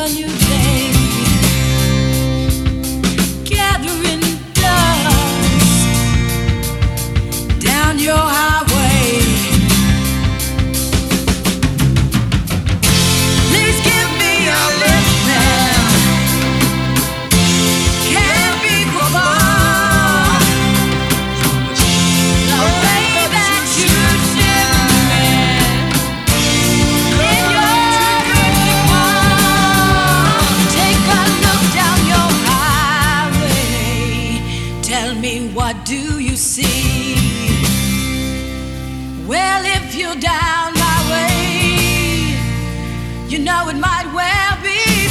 new day, gathering dust down your highway. Please give me a lift now. Can't be far. The way that you shift me in your drifting car. Take a look down your highway. Tell me, what do you see? Well, if you're down my way, you know it might well be